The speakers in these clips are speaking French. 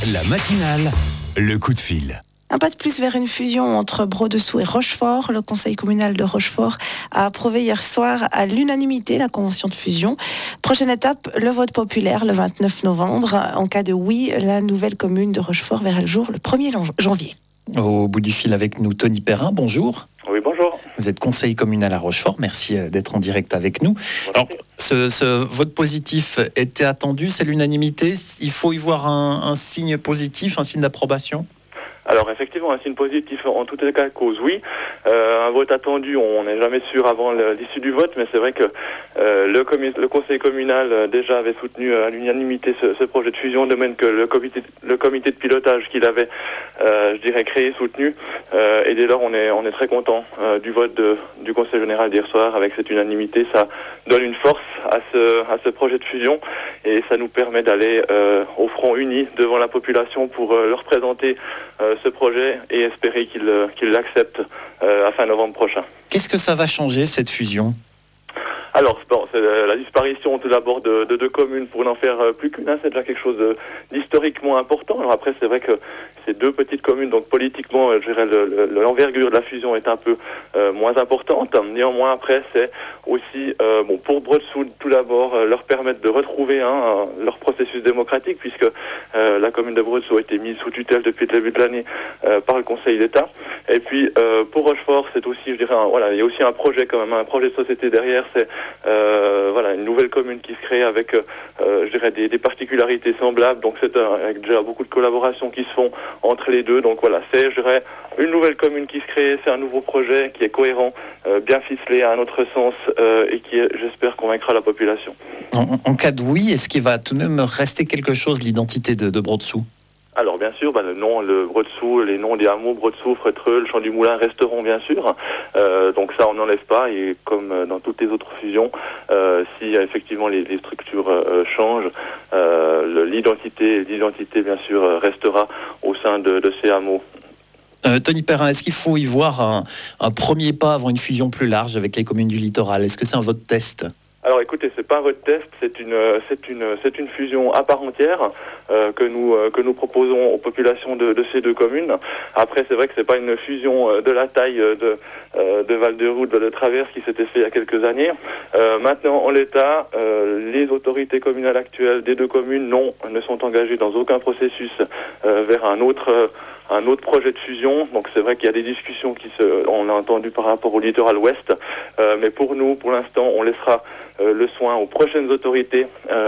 La matinale, le coup de fil. Un pas de plus vers une fusion entre Brodessous et Rochefort. Le conseil communal de Rochefort a approuvé hier soir à l'unanimité la convention de fusion. Prochaine étape, le vote populaire le 29 novembre. En cas de oui, la nouvelle commune de Rochefort verra le jour le 1er janvier. Au bout du fil avec nous, Tony Perrin, bonjour. Oui, bonjour. Vous êtes conseiller communal à Rochefort, merci d'être en direct avec nous. Alors, ce vote positif était attendu, c'est l'unanimité. Il faut y voir un signe positif, un signe d'approbation ? Alors effectivement, un signe positif en tout cas cause, oui. Un vote attendu, on n'est jamais sûr avant l'issue du vote, mais c'est vrai que le conseil communal déjà avait soutenu à l'unanimité ce projet de fusion, de même que le comité de pilotage qu'il avait, créé, soutenu. Et dès lors, on est très content du vote du conseil général d'hier soir avec cette unanimité. Ça donne une force à ce projet de fusion et ça nous permet d'aller au front uni devant la population pour leur présenter ce projet et espérer qu'ils l'acceptent à fin novembre prochain. Qu'est-ce que ça va changer, cette fusion ? Alors, c'est la disparition tout d'abord de deux communes pour n'en faire plus qu'une. C'est déjà quelque chose d'historiquement important. Alors après, c'est vrai que c'est deux petites communes, donc politiquement, je dirais, l'envergure de la fusion est un peu moins importante. Néanmoins, après, c'est aussi, pour Brodessous, tout d'abord, leur permettre de retrouver leur processus démocratique, puisque la commune de Brodessous a été mise sous tutelle depuis le début de l'année par le Conseil d'État. Et puis, pour Rochefort, c'est aussi, il y a aussi un projet quand même, un projet de société derrière, c'est une nouvelle commune qui se crée avec, des particularités semblables. Donc c'est avec déjà beaucoup de collaborations qui se font entre les deux. Donc voilà, c'est, une nouvelle commune qui se crée. C'est un nouveau projet qui est cohérent, bien ficelé à notre sens et qui, j'espère, convaincra la population. En cas de oui, est-ce qu'il va tout de même rester quelque chose, l'identité de Brodessous ? Alors bien sûr, le nom, le Brodessous, les noms des hameaux, Brodessous, Fretreux, le Champ du Moulin resteront bien sûr. Donc ça, on n'enlève pas. Et comme dans toutes les autres fusions, si effectivement les structures changent, l'identité bien sûr restera au sein de ces hameaux. Tony Perrin, est-ce qu'il faut y voir un premier pas avant une fusion plus large avec les communes du littoral ? Est-ce que c'est un vote test ? Alors écoutez, c'est pas un vote test, c'est une fusion à part entière que nous proposons aux populations de ces deux communes. Après, c'est vrai que c'est pas une fusion de la taille de Val-de-Roux, de Val-de-Travers qui s'était fait il y a quelques années. Maintenant, en l'état, les autorités communales actuelles des deux communes ne sont engagées dans aucun processus vers un autre projet de fusion. Donc c'est vrai qu'il y a des discussions on a entendu par rapport au littoral ouest, mais pour nous, pour l'instant, on laissera le soin aux prochaines autorités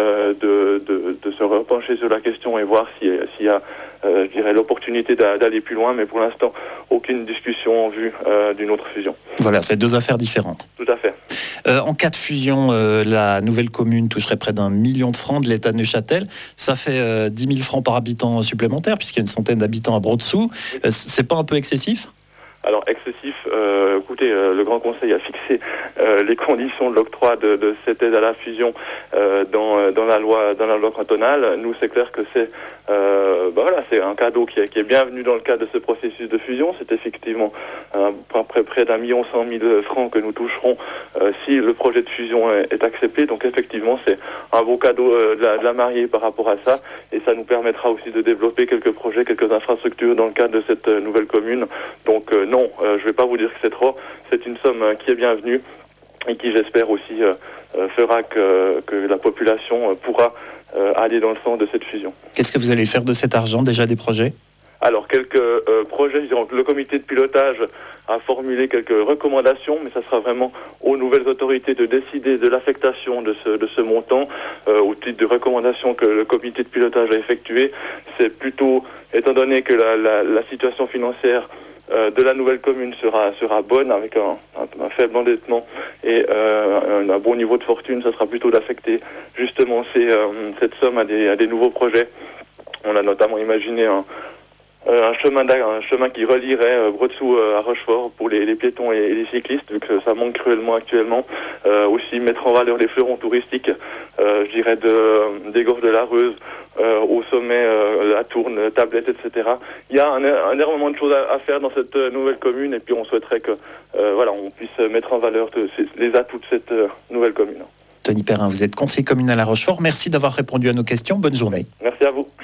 de se repencher sur la question et voir s'il y a l'opportunité d'aller plus loin, mais pour l'instant, aucune discussion en vue d'une autre fusion. Voilà, c'est deux affaires différentes. Tout à fait. En cas de fusion, la nouvelle commune toucherait près d'1 million de francs de l'État de Neuchâtel. Ça fait 10 000 francs par habitant supplémentaire, puisqu'il y a une centaine d'habitants à Brodessous. C'est pas un peu excessif ? Alors excessif, écoutez, le Grand Conseil a fixé les conditions de l'octroi de cette aide à la fusion dans la loi cantonale. Nous, c'est clair que c'est un cadeau qui est bienvenu dans le cadre de ce processus de fusion. C'est effectivement près d'1 100 000 francs que nous toucherons si le projet de fusion est accepté. Donc effectivement, c'est un beau cadeau de la mariée par rapport à ça, et ça nous permettra aussi de développer quelques projets, quelques infrastructures dans le cadre de cette nouvelle commune. Donc non, je ne vais pas vous dire que c'est trop. C'est une somme qui est bienvenue et qui, j'espère aussi, fera que la population pourra aller dans le sens de cette fusion. Qu'est-ce que vous allez faire de cet argent ? Déjà des projets ? Alors, quelques projets, le comité de pilotage a formulé quelques recommandations, mais ça sera vraiment aux nouvelles autorités de décider de l'affectation de ce montant au titre de recommandations que le comité de pilotage a effectué. C'est plutôt, étant donné que la situation financière de la nouvelle commune sera bonne, avec un faible endettement et un bon niveau de fortune, ça sera plutôt d'affecter justement cette somme à des nouveaux projets. On a notamment imaginé un chemin qui relierait Brodessous à Rochefort pour les piétons et les cyclistes, vu que ça manque cruellement actuellement. Aussi mettre en valeur les fleurons touristiques, des gorges de la Reuse, au sommet, la Tourne, Tablette, etc. Il y a un énormément de choses à faire dans cette nouvelle commune, et puis on souhaiterait que on puisse mettre en valeur les atouts de cette nouvelle commune. Tony Perrin, vous êtes conseiller communal à Rochefort. Merci d'avoir répondu à nos questions. Bonne journée. Merci à vous.